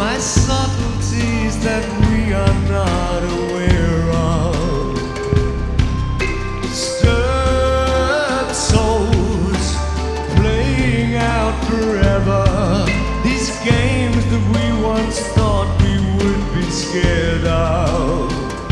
my subtleties that we are not aware of. Disturbed souls playing out forever. These games that we once thought we would be scared of.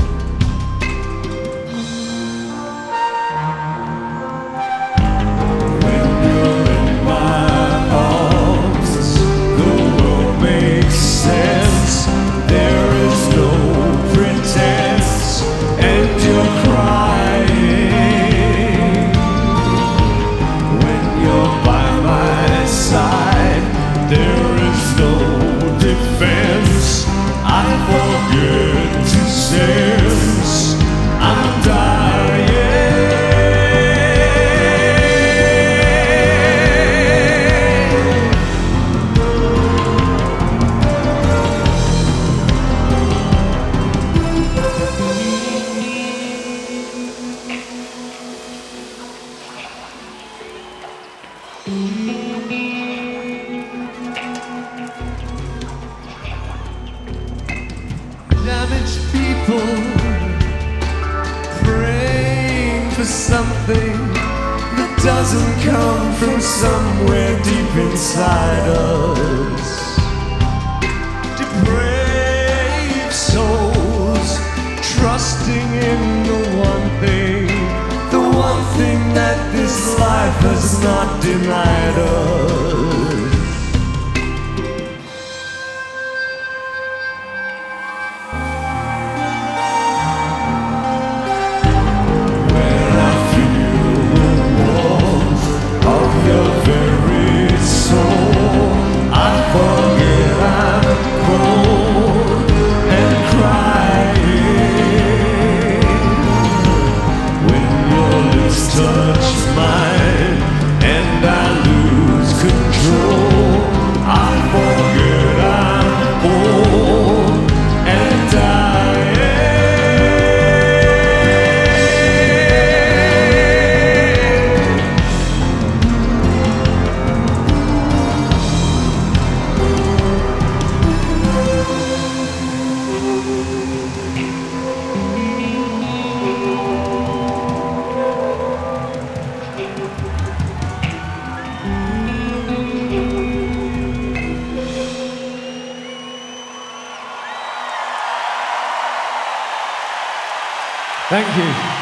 Damaged people praying for something that doesn't come from somewhere deep inside us. Depraved souls trusting in the one thing that this life has not denied us. Thank you.